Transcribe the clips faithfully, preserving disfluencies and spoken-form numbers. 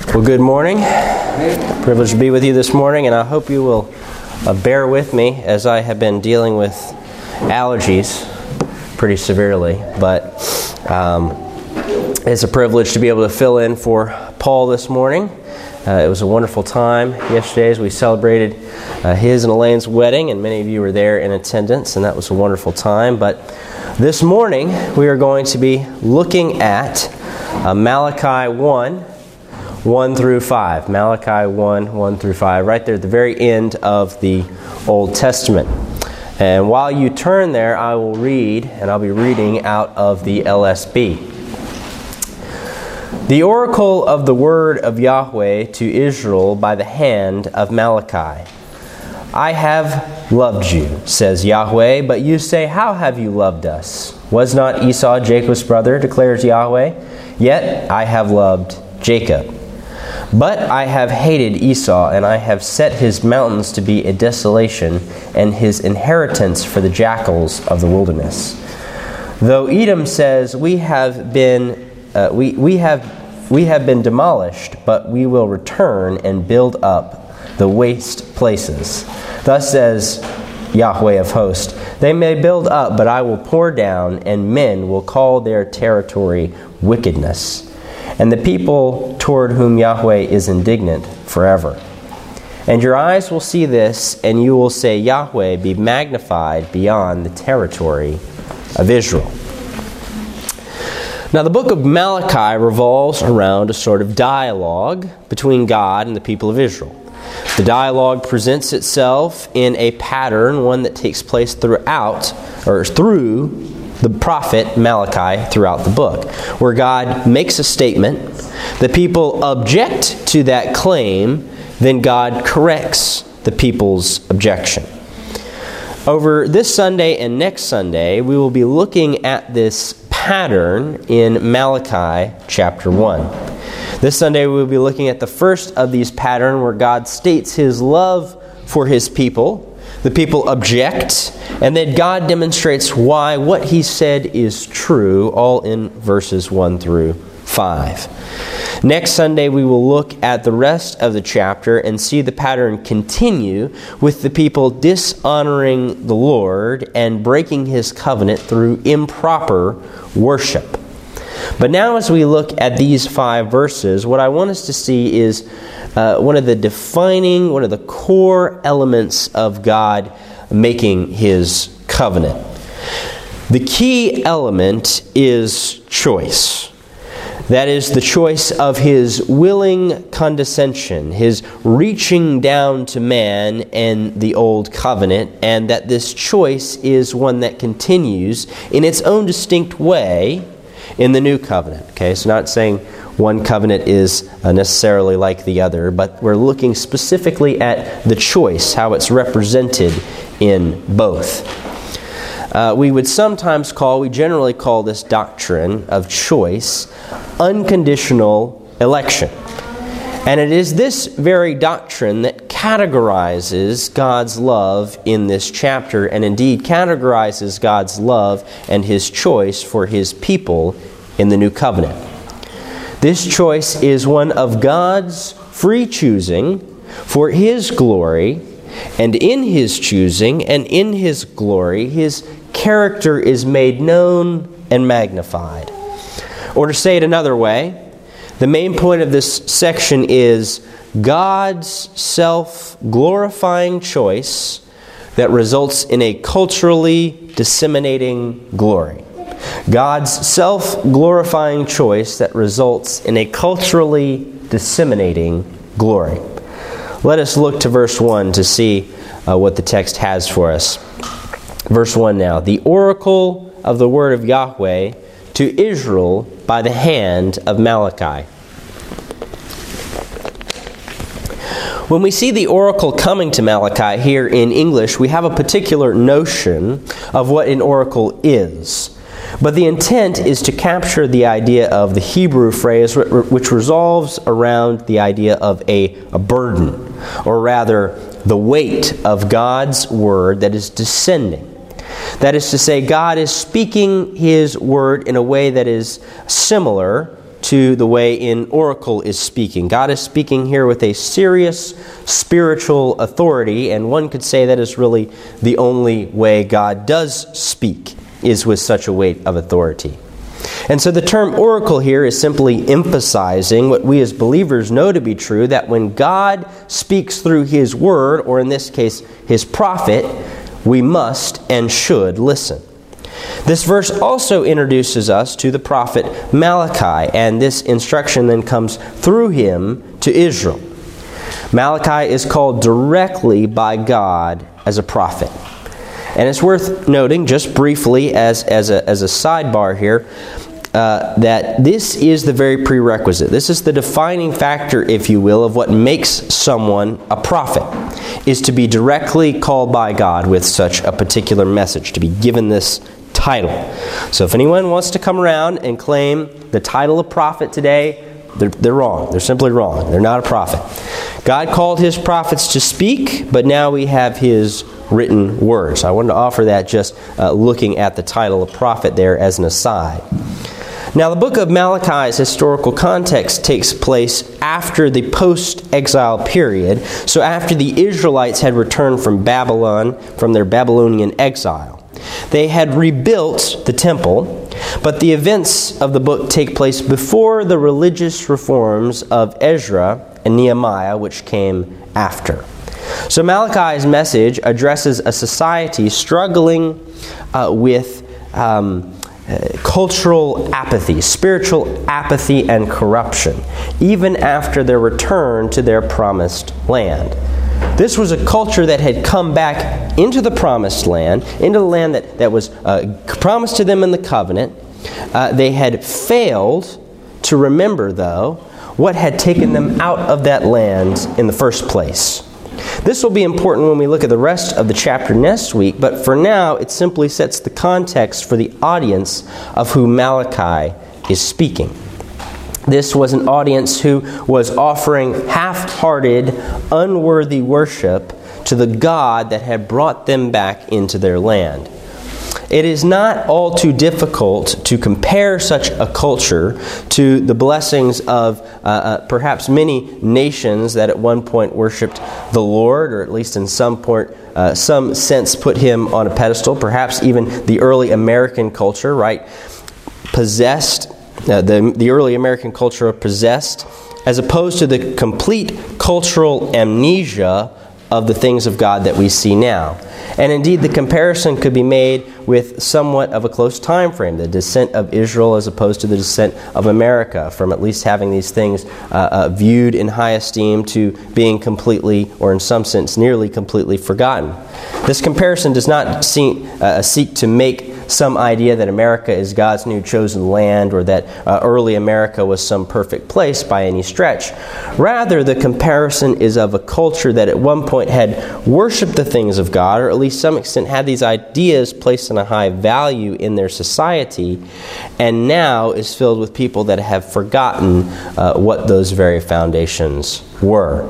Well, good morning. Privileged to be with you this morning, and I hope you will uh, bear with me as I have been dealing with allergies pretty severely. But um, it's a privilege to be able to fill in for Paul this morning. Uh, it was a wonderful time yesterday as we celebrated uh, his and Elaine's wedding, and many of you were there in attendance, and that was a wonderful time. But this morning we are going to be looking at uh, Malachi one, one through five. Malachi one, one through five, right there at the very end of the Old Testament. And while you turn there, I will read, and I'll be reading out of the L S B. The oracle of the word of Yahweh to Israel by the hand of Malachi. I have loved you, says Yahweh, but you say, how have you loved us? Was not Esau Jacob's brother, declares Yahweh? Yet I have loved Jacob. But I have hated Esau, and I have set his mountains to be a desolation, and his inheritance for the jackals of the wilderness. Though Edom says, we have been uh, we we have we have been demolished, but we will return and build up the waste places. Thus says Yahweh of hosts, they may build up, but I will pour down, and men will call their territory wickedness, and the people toward whom Yahweh is indignant forever. And your eyes will see this, and you will say, Yahweh be magnified beyond the territory of Israel. Now, the book of Malachi revolves around a sort of dialogue between God and the people of Israel. The dialogue presents itself in a pattern, one that takes place throughout, or through the prophet Malachi throughout the book, where God makes a statement, the people object to that claim, then God corrects the people's objection. Over this Sunday and next Sunday, we will be looking at this pattern in Malachi chapter one. This Sunday we will be looking at the first of these patterns where God states His love for His people. The people object, and then God demonstrates why what He said is true, all in verses one through five. Next Sunday we will look at the rest of the chapter and see the pattern continue with the people dishonoring the Lord and breaking His covenant through improper worship. But now as we look at these five verses, what I want us to see is uh, one of the defining, one of the core elements of God making His covenant. The key element is choice. That is the choice of His willing condescension, His reaching down to man in the old covenant, and that this choice is one that continues in its own distinct way in the new covenant. Okay, so not saying one covenant is uh, necessarily like the other, but we're looking specifically at the choice, how it's represented in both. Uh, we would sometimes call, we generally call this doctrine of choice unconditional election. And it is this very doctrine that categorizes God's love in this chapter, and indeed categorizes God's love and His choice for His people in the new covenant. This choice is one of God's free choosing for His glory, and in His choosing and in His glory, His character is made known and magnified. Or to say it another way, the main point of this section is God's self-glorifying choice that results in a culturally disseminating glory. God's self-glorifying choice that results in a culturally disseminating glory. Let us look to verse one to see uh, what the text has for us. Verse one now. The oracle of the word of Yahweh to Israel by the hand of Malachi. When we see the oracle coming to Malachi here in English, we have a particular notion of what an oracle is. But the intent is to capture the idea of the Hebrew phrase, which revolves around the idea of a, a burden, or rather the weight of God's word that is descending. That is to say, God is speaking His word in a way that is similar to the way an oracle is speaking. God is speaking here with a serious spiritual authority, and one could say that is really the only way God does speak, is with such a weight of authority. And so the term oracle here is simply emphasizing what we as believers know to be true, that when God speaks through His Word, or in this case, His prophet, we must and should listen. This verse also introduces us to the prophet Malachi, and this instruction then comes through him to Israel. Malachi is called directly by God as a prophet. And it's worth noting, just briefly as, as, a, as a sidebar here, uh, that this is the very prerequisite. This is the defining factor, if you will, of what makes someone a prophet, is to be directly called by God with such a particular message, to be given this title. So if anyone wants to come around and claim the title of prophet today, they're, they're wrong. They're simply wrong. They're not a prophet. God called His prophets to speak, but now we have His written words. I wanted to offer that just uh, looking at the title of prophet there as an aside. Now, the book of Malachi's historical context takes place after the post-exile period, so after the Israelites had returned from Babylon, from their Babylonian exile. They had rebuilt the temple, but the events of the book take place before the religious reforms of Ezra and Nehemiah, which came after. So Malachi's message addresses a society struggling uh, with um, uh, cultural apathy, spiritual apathy and corruption, even after their return to their promised land. This was a culture that had come back into the promised land, into the land that, that was uh, promised to them in the covenant. Uh, they had failed to remember, though, what had taken them out of that land in the first place. This will be important when we look at the rest of the chapter next week, but for now, it simply sets the context for the audience of who Malachi is speaking. This was an audience who was offering half-hearted, unworthy worship to the God that had brought them back into their land. It is not all too difficult to compare such a culture to the blessings of uh, uh, perhaps many nations that at one point worshipped the Lord, or at least in some point, uh, some sense put Him on a pedestal. Perhaps even the early American culture, right, possessed. Uh, the, the early American culture of possessed, as opposed to the complete cultural amnesia of the things of God that we see now. And indeed, the comparison could be made with somewhat of a close time frame, the descent of Israel as opposed to the descent of America, from at least having these things uh, uh, viewed in high esteem to being completely, or in some sense, nearly completely forgotten. This comparison does not see, uh, seek to make some idea that America is God's new chosen land, or that uh, early America was some perfect place by any stretch. Rather, the comparison is of a culture that at one point had worshipped the things of God, or at least some extent had these ideas placed in a high value in their society, and now is filled with people that have forgotten uh, what those very foundations were.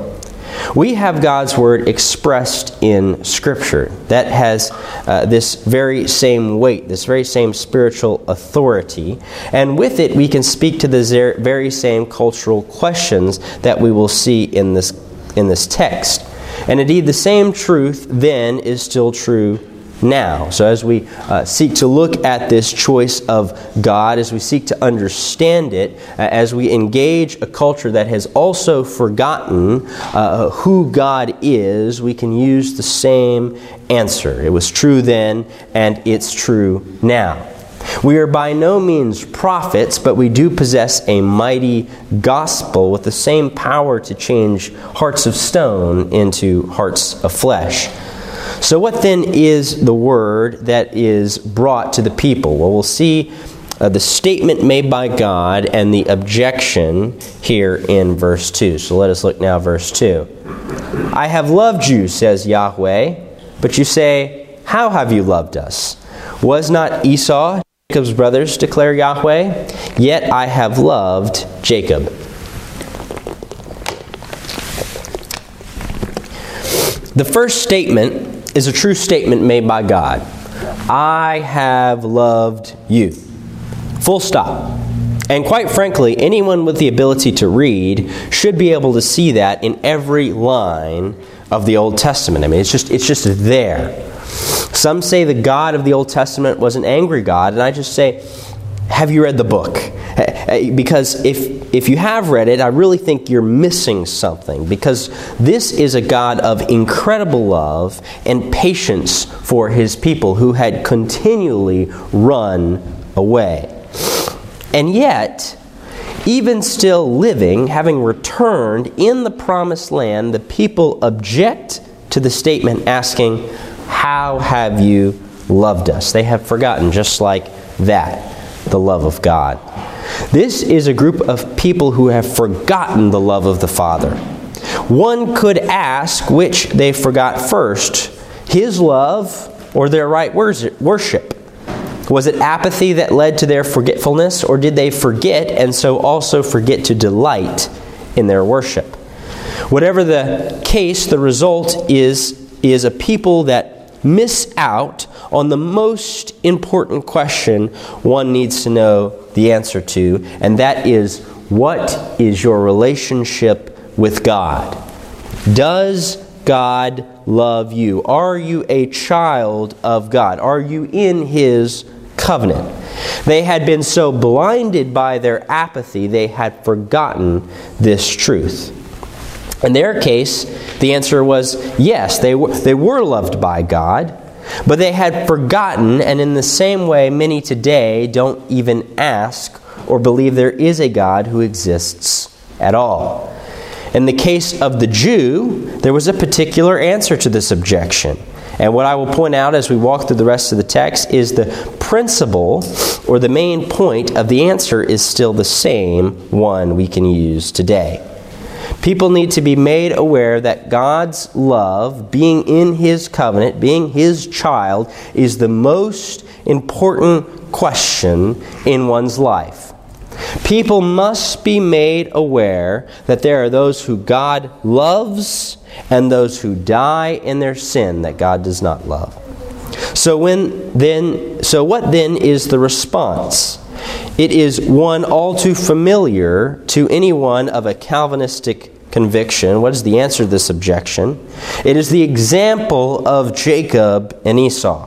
We have God's Word expressed in Scripture that has uh, this very same weight, this very same spiritual authority, and with it we can speak to the very same cultural questions that we will see in this in this text. And indeed, the same truth then is still true now. So as we uh, seek to look at this choice of God, as we seek to understand it, uh, as we engage a culture that has also forgotten uh, who God is, we can use the same answer. It was true then, and it's true now. We are by no means prophets, but we do possess a mighty gospel with the same power to change hearts of stone into hearts of flesh. So what then is the word that is brought to the people? Well, we'll see uh, the statement made by God and the objection here in verse two. So let us look now at verse two. I have loved you, says Yahweh, but you say, how have you loved us? Was not Esau Jacob's brothers, declare Yahweh? Yet I have loved Jacob. The first statement is a true statement made by God. I have loved you. Full stop. And quite frankly, anyone with the ability to read should be able to see that in every line of the Old Testament. I mean, it's just it's just there. Some say the God of the Old Testament was an angry God, and I just say, have you read the book? Because if if you have read it, I really think you're missing something, because this is a God of incredible love and patience for His people who had continually run away. And yet, even still living, having returned in the promised land, the people object to the statement asking, "How have you loved us?" They have forgotten, just like that, the love of God. This is a group of people who have forgotten the love of the Father. One could ask which they forgot first, His love or their right worship. Was it apathy that led to their forgetfulness, or did they forget and so also forget to delight in their worship? Whatever the case, the result is, is a people that miss out on the most important question one needs to know the answer to, and that is, what is your relationship with God? Does God love you? Are you a child of God? Are you in His covenant? They had been so blinded by their apathy, they had forgotten this truth. In their case, the answer was yes, they were, they were loved by God, but they had forgotten, and in the same way, many today don't even ask or believe there is a God who exists at all. In the case of the Jew, there was a particular answer to this objection. And what I will point out as we walk through the rest of the text is the principle, or the main point of the answer is still the same one we can use today. People need to be made aware that God's love, being in His covenant, being His child, is the most important question in one's life. People must be made aware that there are those who God loves and those who die in their sin that God does not love. So when then, so what then is the response? It is one all too familiar to anyone of a Calvinistic conviction. What is the answer to this objection? It is the example of Jacob and Esau.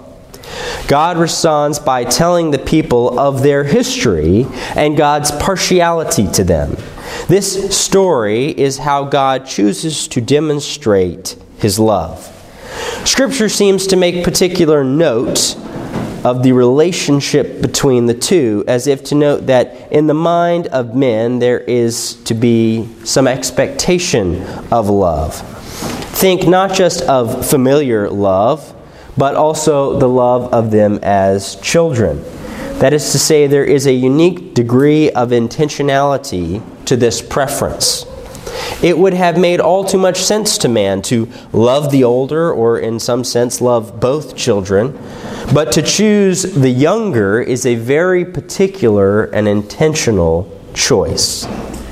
God responds by telling the people of their history and God's partiality to them. This story is how God chooses to demonstrate His love. Scripture seems to make particular note of the relationship between the two, as if to note that in the mind of men there is to be some expectation of love. Think not just of familiar love, but also the love of them as children. That is to say, there is a unique degree of intentionality to this preference. It would have made all too much sense to man to love the older, or in some sense love both children, but to choose the younger is a very particular and intentional choice.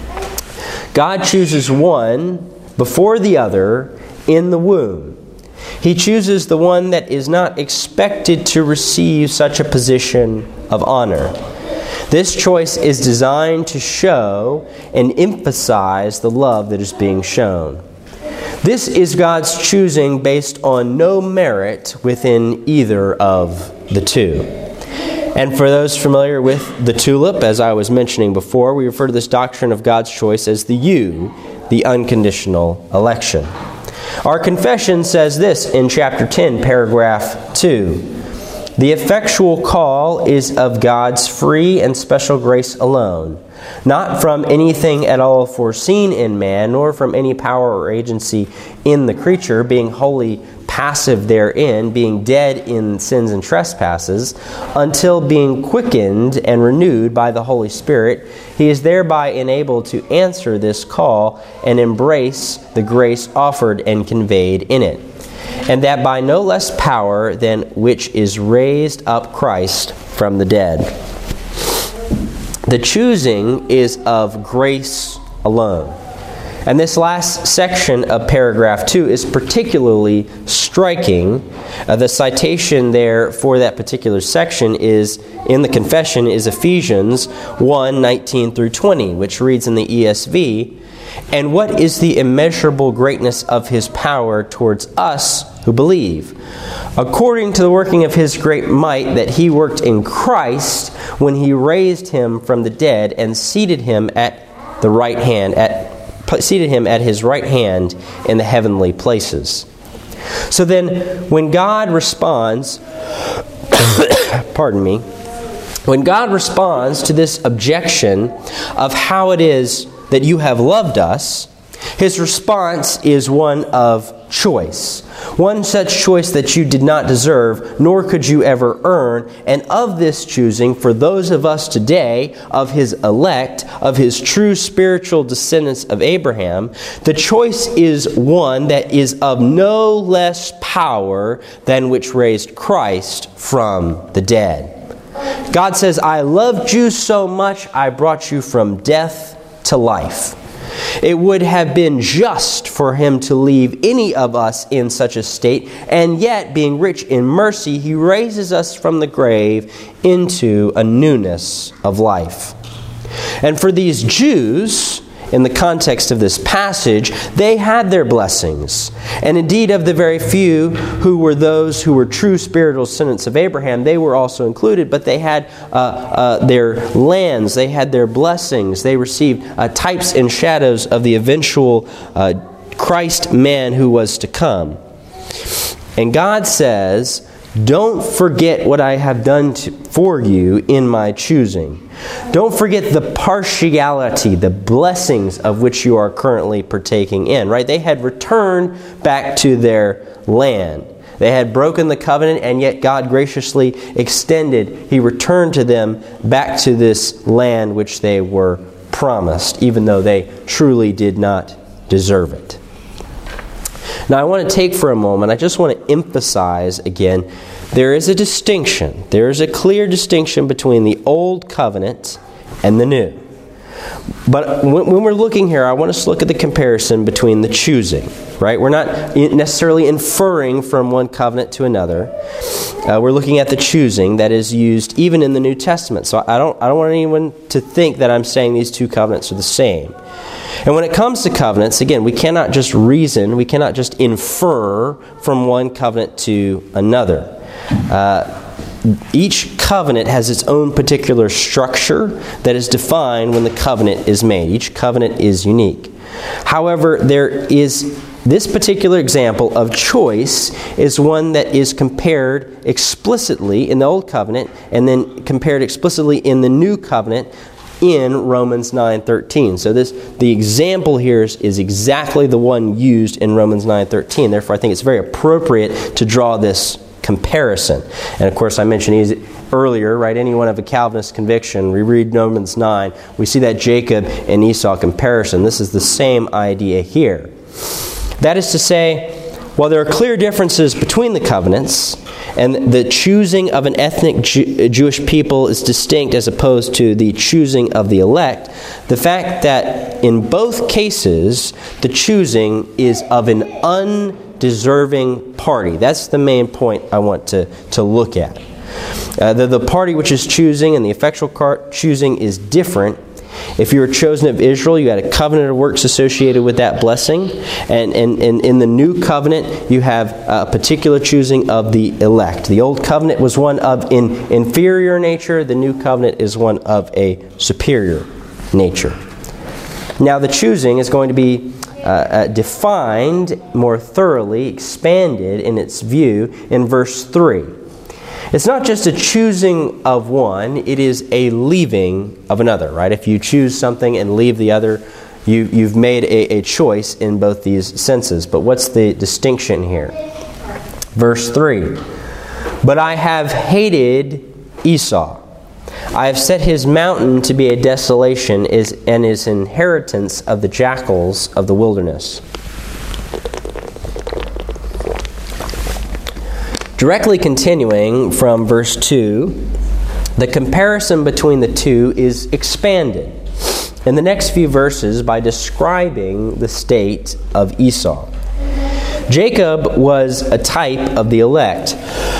God chooses one before the other in the womb. He chooses the one that is not expected to receive such a position of honor. This choice is designed to show and emphasize the love that is being shown. This is God's choosing based on no merit within either of the two. And for those familiar with the tulip, as I was mentioning before, we refer to this doctrine of God's choice as the U, the unconditional election. Our confession says this in chapter ten, paragraph two. The effectual call is of God's free and special grace alone, not from anything at all foreseen in man, nor from any power or agency in the creature, being wholly passive therein, being dead in sins and trespasses, until being quickened and renewed by the Holy Spirit, he is thereby enabled to answer this call and embrace the grace offered and conveyed in it. And that by no less power than which is raised up Christ from the dead. The choosing is of grace alone. And this last section of paragraph two is particularly striking. Uh, the citation there for that particular section is, in the confession, is Ephesians one, nineteen through twenty, which reads in the E S V, "And what is the immeasurable greatness of His power towards us who believe? According to the working of His great might that He worked in Christ when He raised Him from the dead and seated Him at the right hand, at seated Him at His right hand in the heavenly places." So then, when God responds, pardon me, when God responds to this objection of how it is that you have loved us, His response is one of choice. One such choice that you did not deserve, nor could you ever earn. And of this choosing, for those of us today, of His elect, of His true spiritual descendants of Abraham, the choice is one that is of no less power than which raised Christ from the dead. God says, "I loved you so much, I brought you from death to life." It would have been just for Him to leave any of us in such a state, and yet, being rich in mercy, He raises us from the grave into a newness of life. And for these Jews, in the context of this passage, they had their blessings. And indeed, of the very few who were those who were true spiritual descendants of Abraham, they were also included, but they had uh, uh, their lands, they had their blessings, they received uh, types and shadows of the eventual uh, Christ man who was to come. And God says, "Don't forget what I have done to, for you in my choosing. Don't forget the partiality, the blessings of which you are currently partaking in." Right? They had returned back to their land. They had broken the covenant, and yet God graciously extended. He returned to them back to this land which they were promised, even though they truly did not deserve it. Now, I want to take for a moment, I just want to emphasize again, there is a distinction. There is a clear distinction between the old covenant and the new. But when we're looking here, I want us to look at the comparison between the choosing, right? We're not necessarily inferring from one covenant to another. Uh, we're looking at the choosing that is used even in the New Testament. So I don't, I don't want anyone to think that I'm saying these two covenants are the same. And when it comes to covenants, again, we cannot just reason, we cannot just infer from one covenant to another. Uh, each covenant has its own particular structure that is defined when the covenant is made. Each covenant is unique. However, there is this particular example of choice is one that is compared explicitly in the Old Covenant and then compared explicitly in the New Covenant in Romans nine thirteen. So this the example here is, is exactly the one used in Romans nine thirteen. Therefore, I think it's very appropriate to draw this comparison. And of course, I mentioned earlier, right, anyone of a Calvinist conviction, we read Romans nine, we see that Jacob and Esau comparison. This is the same idea here. That is to say, while there are clear differences between the covenants, and the choosing of an ethnic Jew- Jewish people is distinct as opposed to the choosing of the elect, the fact that in both cases, the choosing is of an undeserving party. That's the main point I want to, to look at. Uh, the, the party which is choosing and the effectual car- choosing is different. If you were chosen of Israel, you had a covenant of works associated with that blessing. And, and, and in the new covenant, you have a particular choosing of the elect. The old covenant was one of an inferior nature. The new covenant is one of a superior nature. Now, the choosing is going to be uh, uh, defined more thoroughly, expanded in its view in verse three. It's not just a choosing of one, it is a leaving of another, right? If you choose something and leave the other, you, you've made a, a choice in both these senses. But what's the distinction here? Verse three. But I have hated Esau. I have set his mountain to be a desolation and his inheritance of the jackals of the wilderness. Directly continuing from verse two, the comparison between the two is expanded. in the next few verses by describing the state of Esau. Jacob was a type of the elect.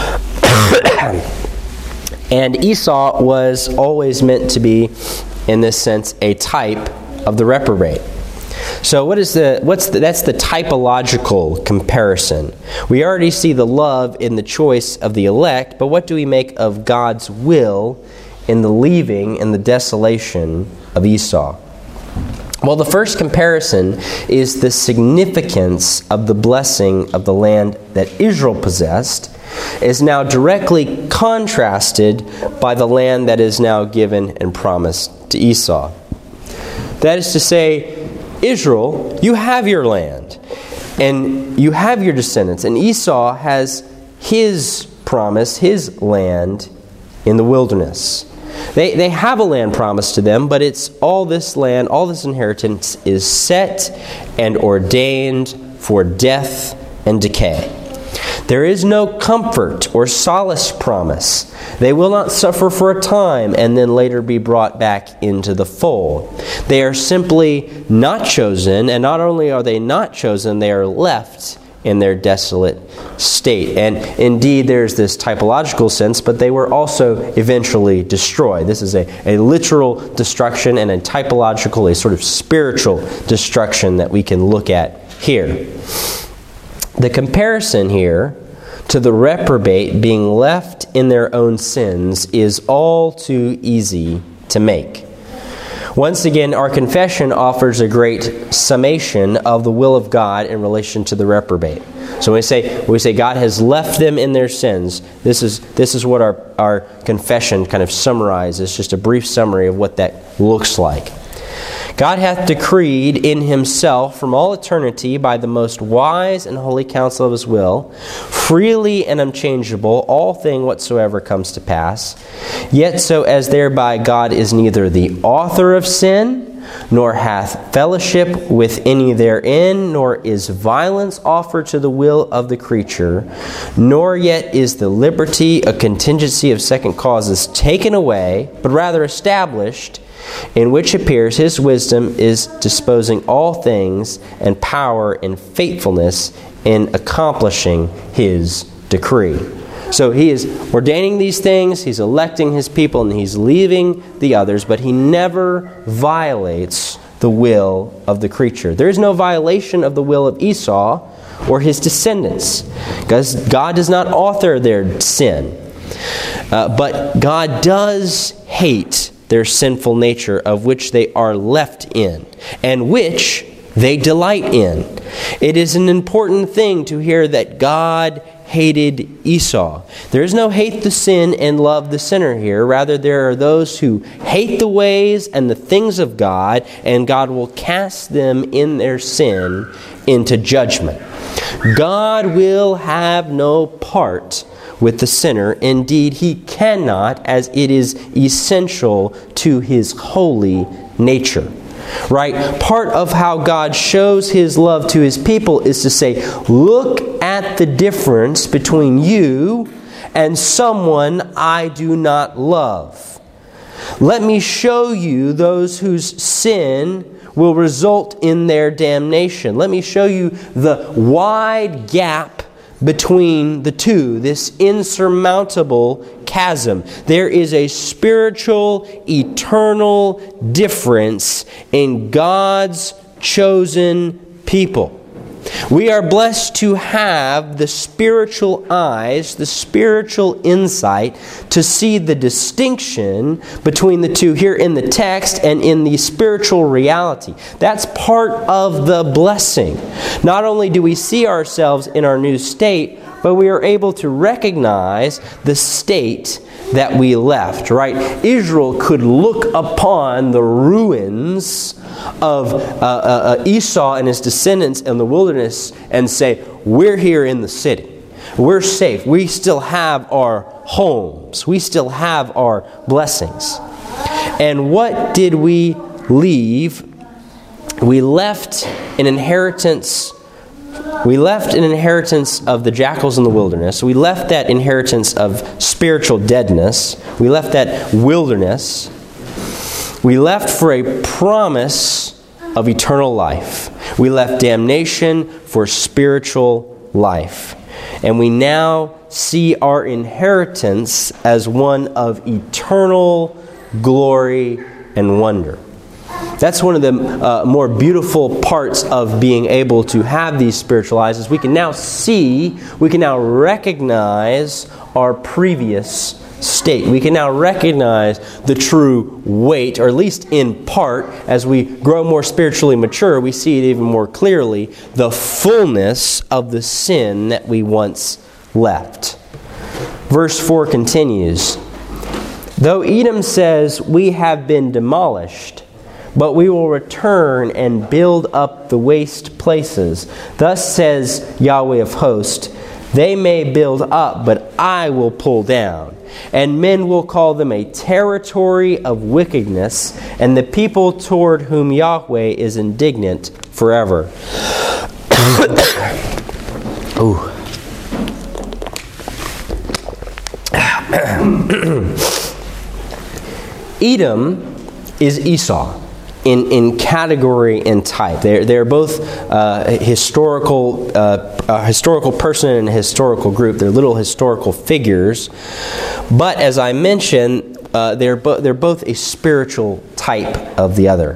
And Esau was always meant to be, in this sense, a type of the reprobate. So what is the what's the, that's the typological comparison. We already see the love in the choice of the elect, but what do we make of God's will in the leaving and the desolation of Esau? Well, the first comparison is the significance of the blessing of the land that Israel possessed is now directly contrasted by the land that is now given and promised to Esau. That is to say, Israel, you have your land, and you have your descendants, and Esau has his promise, his land in the wilderness. They they have a land promised to them, but it's all this land, all this inheritance is set and ordained for death and decay. There is no comfort or solace promise. They will not suffer for a time and then later be brought back into the fold. They are simply not chosen, and not only are they not chosen, they are left in their desolate state. And indeed, there's this typological sense, but they were also eventually destroyed. This is a, a literal destruction and a typological, a sort of spiritual destruction that we can look at here. The comparison here to the reprobate being left in their own sins is all too easy to make. Once again, our confession offers a great summation of the will of God in relation to the reprobate. So when we say when we say God has left them in their sins, this is this is what our, our confession kind of summarizes, just a brief summary of what that looks like. God hath decreed in himself from all eternity by the most wise and holy counsel of his will, freely and unchangeable, all thing whatsoever comes to pass. Yet so as thereby God is neither the author of sin, nor hath fellowship with any therein, nor is violence offered to the will of the creature, nor yet is the liberty, a contingency of second causes, taken away, but rather established, in which appears his wisdom is disposing all things, and power and faithfulness in accomplishing his decree. So he is ordaining these things, he's electing his people, and he's leaving the others, but he never violates the will of the creature. There is no violation of the will of Esau or his descendants, because God does not author their sin. Uh, but God does hate their sinful nature, of which they are left in, and which they delight in. It is an important thing to hear that God hated Esau. There is no hate the sin and love the sinner here. Rather, there are those who hate the ways and the things of God, and God will cast them in their sin into judgment. God will have no part with the sinner. Indeed, he cannot, as it is essential to his holy nature. Right? Part of how God shows his love to his people is to say, look at the difference between you and someone I do not love. Let me show you those whose sin will result in their damnation. Let me show you the wide gap between the two, this insurmountable chasm. There is a spiritual, eternal difference in God's chosen people. We are blessed to have the spiritual eyes, the spiritual insight to see the distinction between the two here in the text and in the spiritual reality. That's part of the blessing. Not only do we see ourselves in our new state, but we are able to recognize the state that we left, right? Israel could look upon the ruins of uh, uh, Esau and his descendants in the wilderness and say, we're here in the city. We're safe. We still have our homes. We still have our blessings. And what did we leave? We left an inheritance. We left an inheritance of the jackals in the wilderness. We left that inheritance of spiritual deadness. We left that wilderness. We left for a promise of eternal life. We left damnation for spiritual life. And we now see our inheritance as one of eternal glory and wonder. That's one of the uh, more beautiful parts of being able to have these spiritual eyes, is we can now see, we can now recognize our previous state. We can now recognize the true weight, or at least in part, as we grow more spiritually mature, we see it even more clearly, the fullness of the sin that we once left. Verse four continues, "Though Edom says, 'We have been demolished,' but we will return and build up the waste places. Thus says Yahweh of hosts, they may build up, but I will pull down. And men will call them a territory of wickedness, and the people toward whom Yahweh is indignant forever." Ooh. Edom is Esau in, in category and type. They're, they're both uh, historical, uh, a historical person and a historical group. They're little historical figures. But as I mentioned, uh, they're, bo- they're both a spiritual type of the other.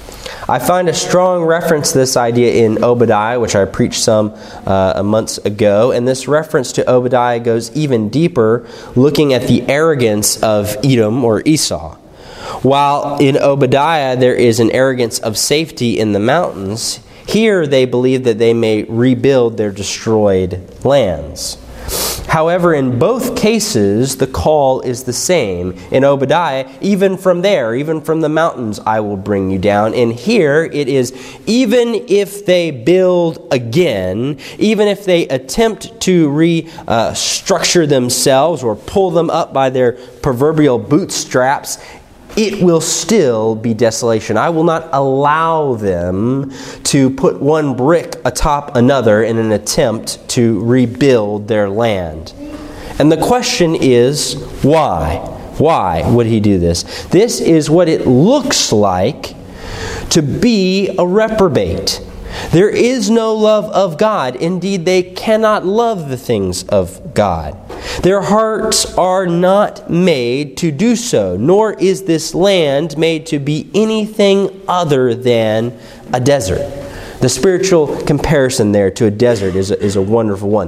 I find a strong reference to this idea in Obadiah, which I preached some uh, months ago. And this reference to Obadiah goes even deeper, looking at the arrogance of Edom or Esau. While in Obadiah there is an arrogance of safety in the mountains, here they believe that they may rebuild their destroyed lands. However, in both cases, the call is the same. In Obadiah, even from there, even from the mountains, I will bring you down. And here it is, even if they build again, even if they attempt to restructure uh, themselves or pull them up by their proverbial bootstraps, it will still be desolation. I will not allow them to put one brick atop another in an attempt to rebuild their land. And the question is, why? Why would he do this? This is what it looks like to be a reprobate. There is no love of God. Indeed, they cannot love the things of God. Their hearts are not made to do so, nor is this land made to be anything other than a desert. The spiritual comparison there to a desert is a, is a wonderful one.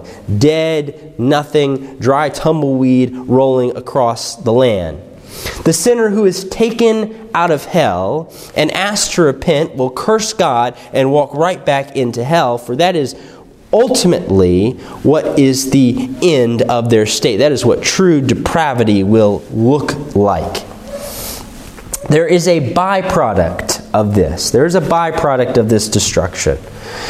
Dead, nothing, dry tumbleweed rolling across the land. The sinner who is taken out of hell and asked to repent will curse God and walk right back into hell, for that is ultimately what is the end of their state. That is what true depravity will look like. There is a byproduct of this. There is a byproduct of this destruction.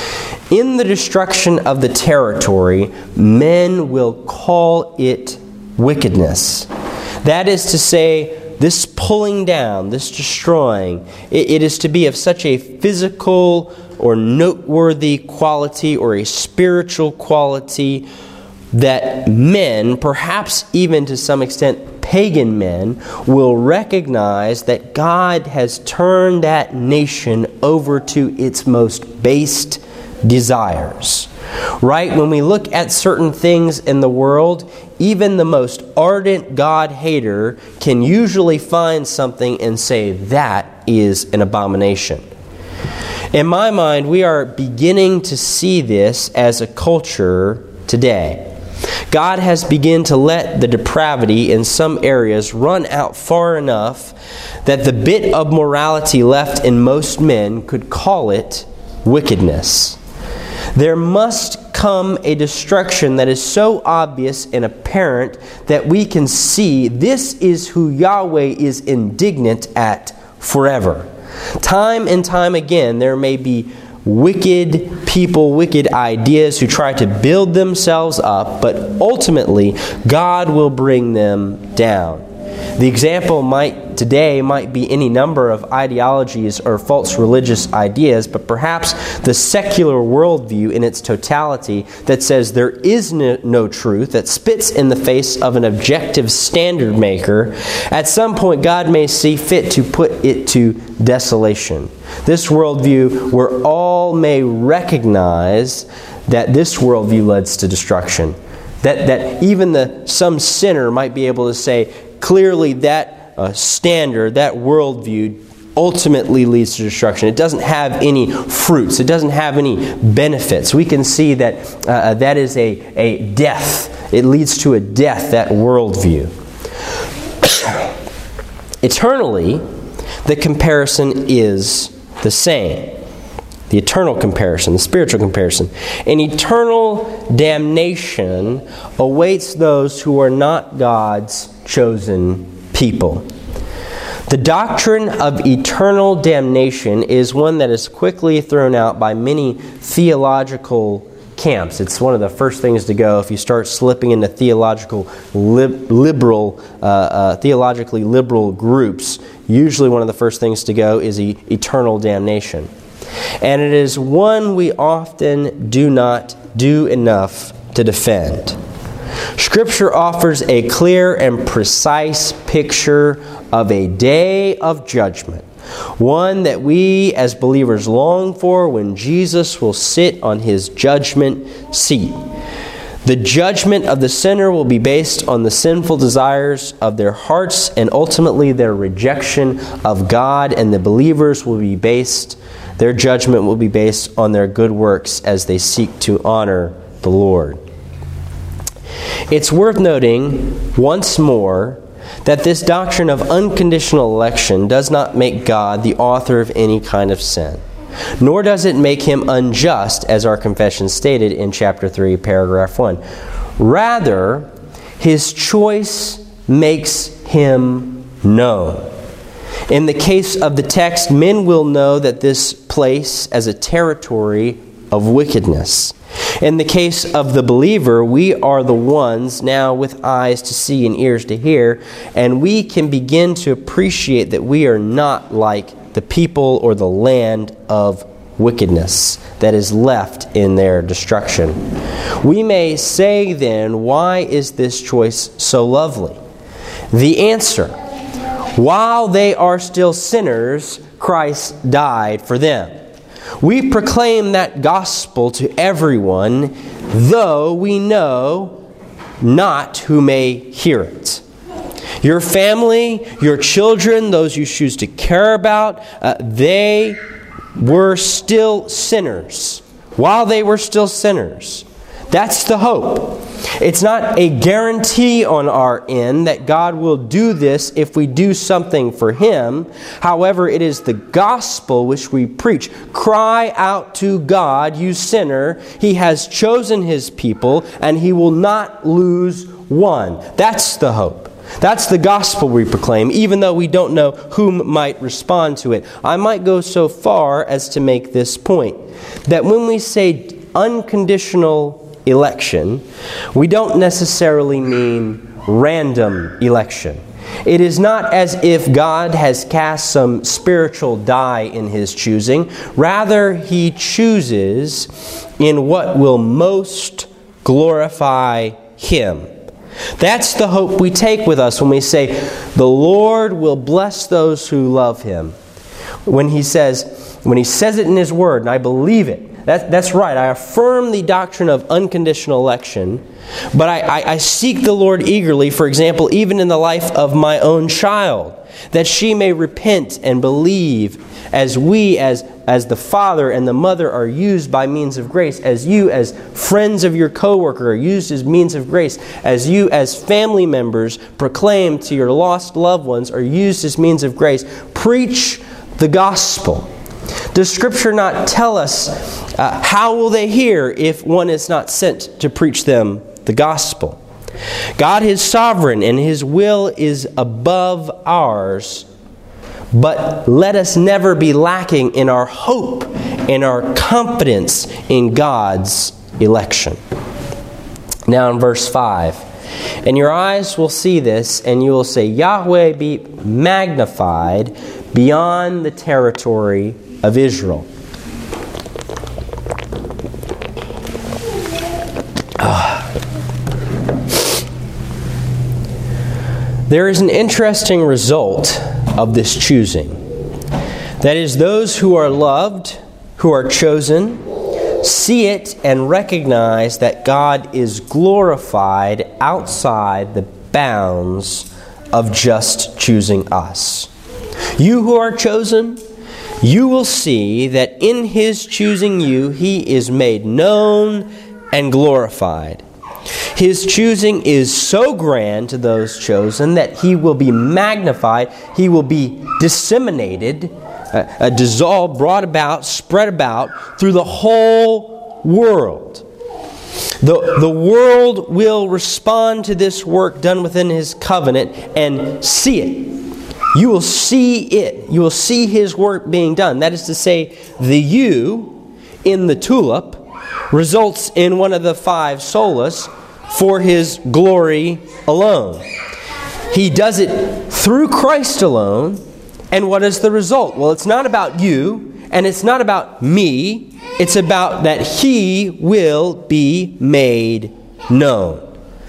In the destruction of the territory, men will call it wickedness. That is to say, this pulling down, this destroying, it, it is to be of such a physical or noteworthy quality or a spiritual quality that men, perhaps even to some extent pagan men, will recognize that God has turned that nation over to its most based desires. Right? When we look at certain things in the world, even the most ardent God hater can usually find something and say, that is an abomination. In my mind, we are beginning to see this as a culture today. God has begun to let the depravity in some areas run out far enough that the bit of morality left in most men could call it wickedness. There must come a destruction that is so obvious and apparent that we can see this is who Yahweh is indignant at forever. Time and time again, there may be wicked people, wicked ideas who try to build themselves up, but ultimately, God will bring them down. The example might today might be any number of ideologies or false religious ideas, but perhaps the secular worldview in its totality that says there is no, no truth, that spits in the face of an objective standard maker, at some point God may see fit to put it to desolation. This worldview where all may recognize that this worldview leads to destruction. That, that even the some sinner might be able to say, clearly that uh, standard, that worldview ultimately leads to destruction. It doesn't have any fruits. It doesn't have any benefits. We can see that uh, that is a, a death. It leads to a death, that worldview. Eternally, the comparison is the same. The eternal comparison, the spiritual comparison. An eternal damnation awaits those who are not God's chosen people. The doctrine of eternal damnation is one that is quickly thrown out by many theological camps. It's one of the first things to go if you start slipping into theological lib- liberal, uh, uh, theologically liberal groups. Usually one of the first things to go is e- eternal damnation. And it is one we often do not do enough to defend. Scripture offers a clear and precise picture of a day of judgment, one that we as believers long for when Jesus will sit on His judgment seat. The judgment of the sinner will be based on the sinful desires of their hearts and ultimately their rejection of God, and the believers will be based Their judgment will be based on their good works as they seek to honor the Lord. It's worth noting once more that this doctrine of unconditional election does not make God the author of any kind of sin, nor does it make Him unjust, as our confession stated in chapter three, paragraph one. Rather, His choice makes Him known. In the case of the text, men will know that this place as a territory of wickedness. In the case of the believer, we are the ones now with eyes to see and ears to hear, and we can begin to appreciate that we are not like the people or the land of wickedness that is left in their destruction. We may say then, why is this choice so lovely? The answer: while they are still sinners, Christ died for them. We proclaim that gospel to everyone, though we know not who may hear it. Your family, your children, those you choose to care about, uh, they were still sinners. While they were still sinners. That's the hope. It's not a guarantee on our end that God will do this if we do something for Him. However, it is the gospel which we preach. Cry out to God, you sinner. He has chosen His people, and He will not lose one. That's the hope. That's the gospel we proclaim, even though we don't know whom might respond to it. I might go so far as to make this point, that when we say unconditional election, we don't necessarily mean random election. It is not as if God has cast some spiritual die in His choosing. Rather, He chooses in what will most glorify Him. That's the hope we take with us when we say, the Lord will bless those who love Him. When He says, when He says it in His Word, and I believe it, That, that's right. I affirm the doctrine of unconditional election, but I, I, I seek the Lord eagerly, for example, even in the life of my own child, that she may repent and believe as we, as, as the father and the mother, are used by means of grace, as you, as friends of your coworker, are used as means of grace, as you, as family members, proclaim to your lost loved ones, are used as means of grace. Preach the gospel. Does Scripture not tell us uh, how will they hear if one is not sent to preach them the gospel? God is sovereign and His will is above ours, but let us never be lacking in our hope and our confidence in God's election. Now in verse five, And your eyes will see this, and you will say, Yahweh be magnified beyond the territory of Israel. There is an interesting result of this choosing. That is, those who are loved, who are chosen, see it and recognize that God is glorified outside the bounds of just choosing us. You who are chosen, you will see that in His choosing you, He is made known and glorified. His choosing is so grand to those chosen that He will be magnified, He will be disseminated, uh, uh, dissolved, brought about, spread about through the whole world. The, the world will respond to this work done within His covenant and see it. You will see it. You will see His work being done. That is to say, the you in the tulip results in one of the five solas for His glory alone. He does it through Christ alone. And what is the result? Well, it's not about you, and it's not about me. It's about that He will be made known.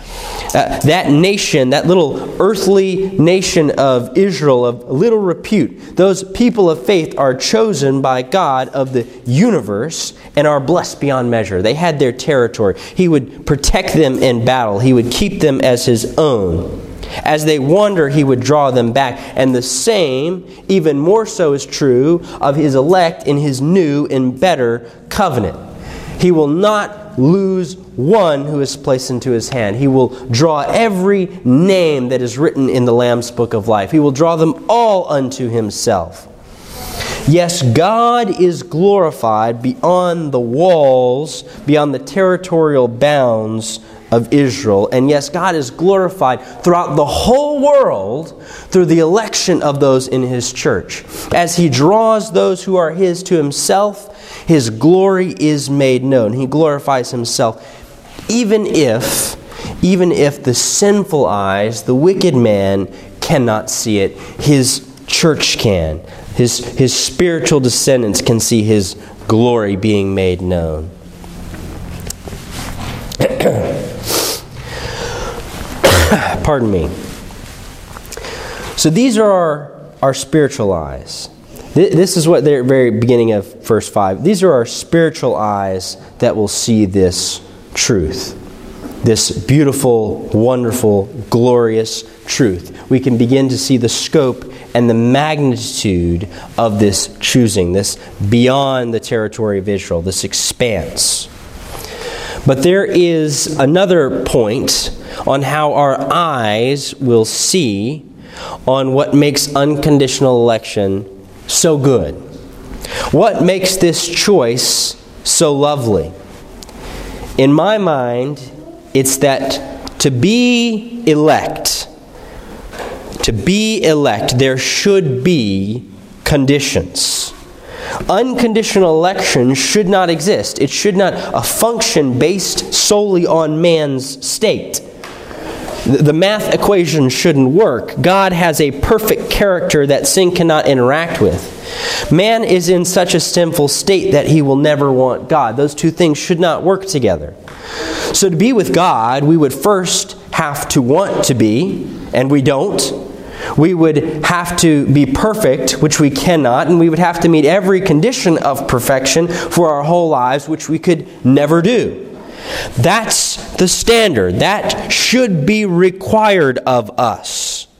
Uh, that nation, that little earthly nation of Israel, of little repute, those people of faith are chosen by God of the universe and are blessed beyond measure. They had their territory. He would protect them in battle. He would keep them as His own. As they wander, He would draw them back. And the same, even more so, is true of His elect in His new and better covenant. He will not lose one who is placed into His hand. He will draw every name that is written in the Lamb's Book of Life. He will draw them all unto Himself. Yes, God is glorified beyond the walls, beyond the territorial bounds of Israel. And yes, God is glorified throughout the whole world through the election of those in His church. As He draws those who are His to Himself, His glory is made known. He glorifies Himself even if, even if the sinful eyes, the wicked man, cannot see it. His church can. His, his spiritual descendants can see His glory being made known. Pardon me. So these are our, our spiritual eyes. This is what the very beginning of verse five. These are our spiritual eyes that will see this truth. This beautiful, wonderful, glorious truth. We can begin to see the scope and the magnitude of this choosing, this beyond the territory of Israel, this expanse. But there is another point on how our eyes will see on what makes unconditional election so good. What makes this choice so lovely? In my mind, it's that to be elect, to be elect, there should be conditions. Unconditional election should not exist. It should not uh, function based solely on man's state. The, the math equation shouldn't work. God has a perfect character that sin cannot interact with. Man is in such a sinful state that he will never want God. Those two things should not work together. So to be with God, we would first have to want to be, and we don't. We would have to be perfect, which we cannot, and we would have to meet every condition of perfection for our whole lives, which we could never do. That's the standard. That should be required of us.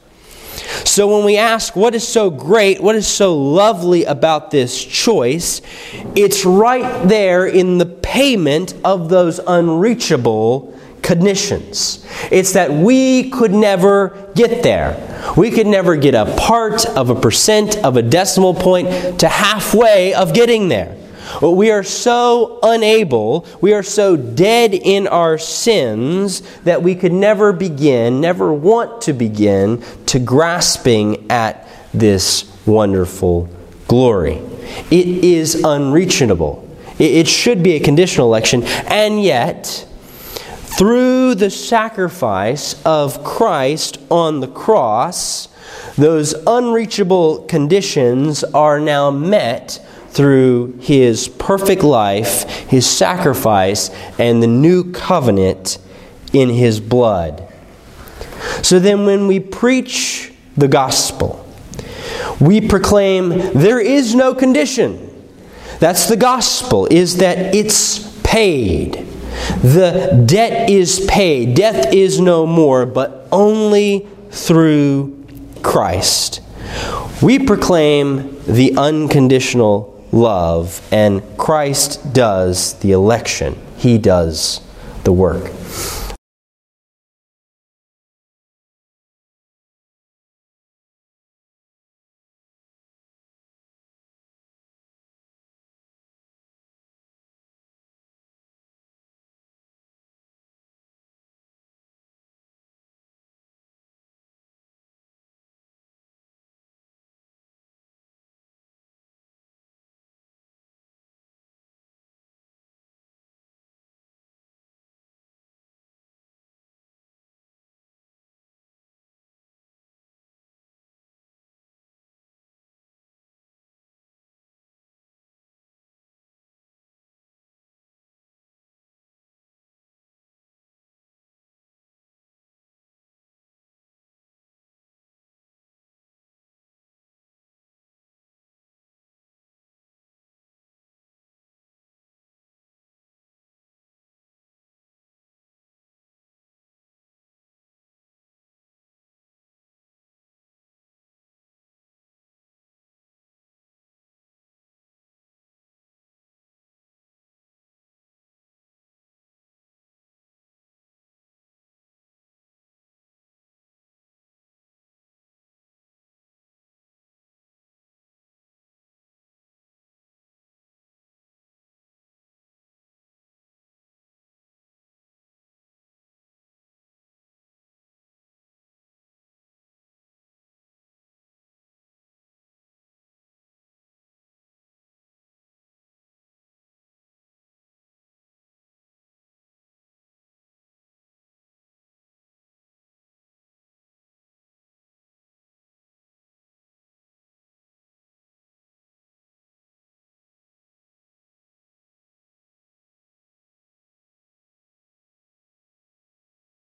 So when we ask what is so great, what is so lovely about this choice, it's right there in the payment of those unreachable conditions. It's that we could never get there. We could never get a part of a percent of a decimal point to halfway of getting there. We are so unable, we are so dead in our sins that we could never begin, never want to begin to grasping at this wonderful glory. It is unreachable. It should be a conditional election, and yet Through the sacrifice of Christ on the cross, those unreachable conditions are now met through His perfect life, His sacrifice, and the new covenant in His blood. So then when we preach the gospel, we proclaim there is no condition. That's the gospel, is that it's paid. The debt is paid. Death is no more, but only through Christ. We proclaim the unconditional love, and Christ does the election. He does the work.